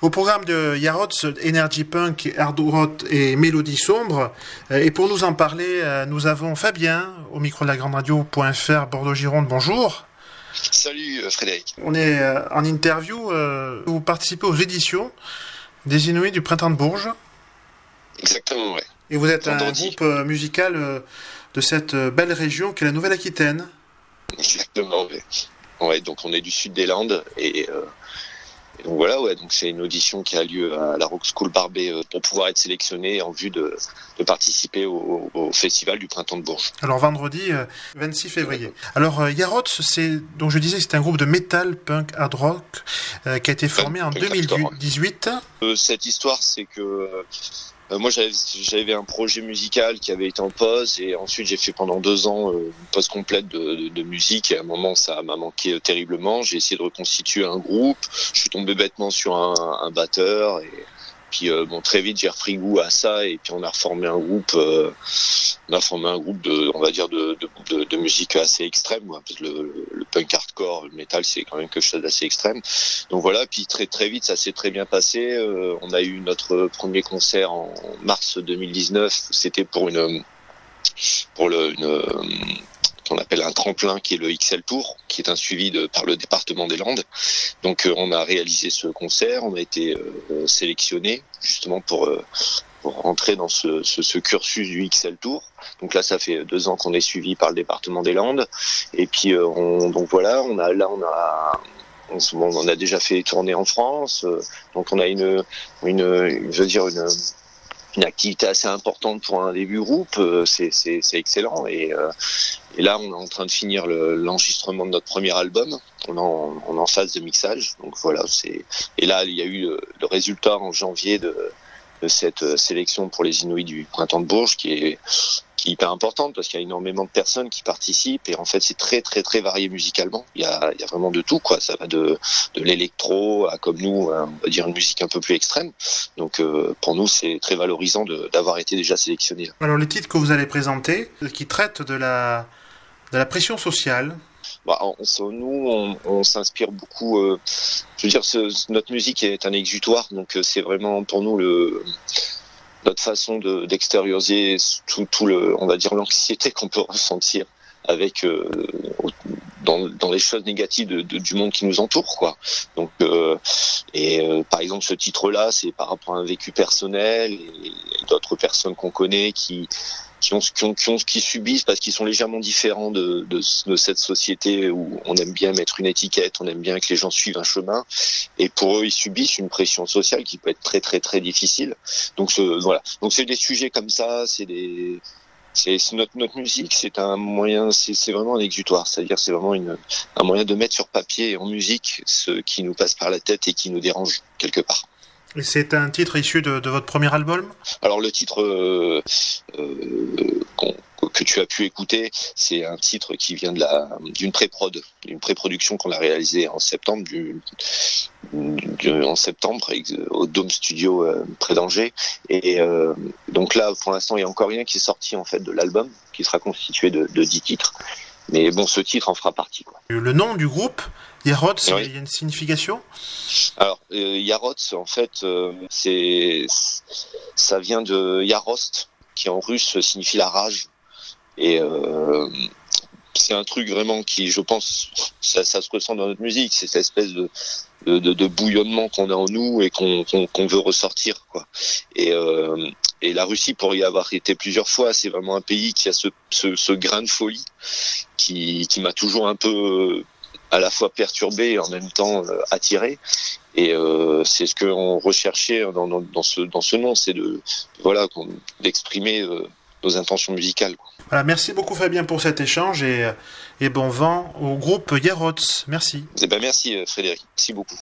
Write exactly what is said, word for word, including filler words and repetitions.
Au programme de Yarots, Energy Punk, Hard Rock et Mélodie Sombre. Et pour nous en parler, nous avons Fabien, au micro de la grande radio.fr, Bordeaux-Gironde. Bonjour. Salut Frédéric. On est en interview. Vous participez aux éditions des Inouïs du Printemps de Bourges. Exactement, oui. Et vous êtes Vendredi. un groupe musical de cette belle région qu'est la Nouvelle-Aquitaine. Exactement, oui. Ouais, donc on est du sud des Landes et, euh, et donc voilà, ouais, donc c'est une audition qui a lieu à la Rock School Barbet euh, pour pouvoir être sélectionné en vue de, de participer au, au festival du Printemps de Bourges. Alors vendredi euh, vingt-six février. Alors euh, Yarots, c'est donc je disais c'est un groupe de metal, punk, hard rock euh, qui a été formé Punk, en punk deux mille dix-huit. Euh, cette histoire, c'est que euh, Euh, moi, j'avais, j'avais un projet musical qui avait été en pause et ensuite j'ai fait pendant deux ans euh, une pause complète de, de, de musique et à un moment ça m'a manqué terriblement. J'ai essayé de reconstituer un groupe. Je suis tombé bêtement sur un, un batteur et puis euh, bon très vite j'ai repris goût à ça et puis on a reformé un groupe. Euh, on a formé un groupe de, on va dire de, de, de, de musique assez extrême, quoi, parce que le, le punk hardcore, le metal, c'est quand même quelque chose d'assez extrême. Donc voilà, puis très très vite, ça s'est très bien passé. Euh, on a eu notre premier concert en mars deux mille dix-neuf. C'était pour une, pour le, une, qu'on appelle un tremplin, qui est le X L Tour, qui est un suivi de, par le département des Landes. Donc euh, on a réalisé ce concert, on a été euh, sélectionné justement pour euh, pour rentrer dans ce, ce, ce cursus du X L Tour. Donc là, ça fait deux ans qu'on est suivi par le département des Landes. Et puis, euh, on, donc voilà, on a là, on a, on, on a déjà fait tourner en France. Euh, donc on a une, une, une, je veux dire une, une activité assez importante pour un début groupe. Euh, c'est, c'est, c'est excellent. Et, euh, et là, on est en train de finir le, l'enregistrement de notre premier album. On est en, on est en phase de mixage. Donc voilà, c'est. Et là, il y a eu le, le résultat en janvier de de cette sélection pour les Inouïs du Printemps de Bourges qui est, qui est hyper importante parce qu'il y a énormément de personnes qui participent et en fait c'est très très très varié musicalement. Il y a, il y a vraiment de tout, quoi. Ça va de, de l'électro à, comme nous, on va dire une musique un peu plus extrême. Donc euh, pour nous c'est très valorisant de, d'avoir été déjà sélectionné. Alors les titres que vous allez présenter, qui traitent de la, de la pression sociale. Bah, on, nous, on, on s'inspire beaucoup. Euh, je veux dire, ce, notre musique est un exutoire, donc c'est vraiment pour nous le notre façon de, d'extérioriser tout, tout le, on va dire l'anxiété qu'on peut ressentir avec euh, dans, dans les choses négatives de, de, du monde qui nous entoure, quoi. Donc, euh, et euh, par exemple, ce titre-là, c'est par rapport à un vécu personnel et, et d'autres personnes qu'on connaît qui Qui ont, qui, ont, qui, ont, qui subissent parce qu'ils sont légèrement différents de, de, de cette société où on aime bien mettre une étiquette, on aime bien que les gens suivent un chemin, et pour eux ils subissent une pression sociale qui peut être très très très difficile. Donc ce, voilà, donc c'est des sujets comme ça, c'est des, c'est, c'est notre notre musique, c'est un moyen, c'est, c'est vraiment un exutoire, c'est-à-dire c'est vraiment une, un moyen de mettre sur papier et en musique ce qui nous passe par la tête et qui nous dérange quelque part. Et c'est un titre issu de, de votre premier album ? Alors le titre euh, euh, qu'on, que tu as pu écouter, c'est un titre qui vient de la d'une pré-prod, d'une pré-production qu'on a réalisée en septembre, du, du, en septembre au Dôme Studio euh, près d'Angers. Et euh, donc là, pour l'instant, il y a encore rien qui est sorti en fait de l'album, qui sera constitué de, de dix titres. Mais bon, ce titre en fera partie, quoi. Le nom du groupe, Yarots, oui. Il y a une signification ? Alors, euh, Yarots, en fait, euh, c'est ça vient de Yarost, qui en russe signifie la rage. Et euh, c'est un truc vraiment qui, je pense, ça, ça se ressent dans notre musique, c'est cette espèce de, de, de, de bouillonnement qu'on a en nous et qu'on, qu'on, qu'on veut ressortir, quoi. Et, euh, et la Russie, pour y avoir été plusieurs fois, c'est vraiment un pays qui a ce, ce, ce grain de folie qui, qui m'a toujours un peu à la fois perturbé et en même temps euh, attiré. Et euh, c'est ce qu'on recherchait dans, dans, dans ce dans ce nom, c'est de voilà d'exprimer euh, nos intentions musicales, quoi. Voilà, merci beaucoup Fabien pour cet échange et, et bon vent au groupe Yarots. Merci. Eh ben merci Frédéric, merci beaucoup.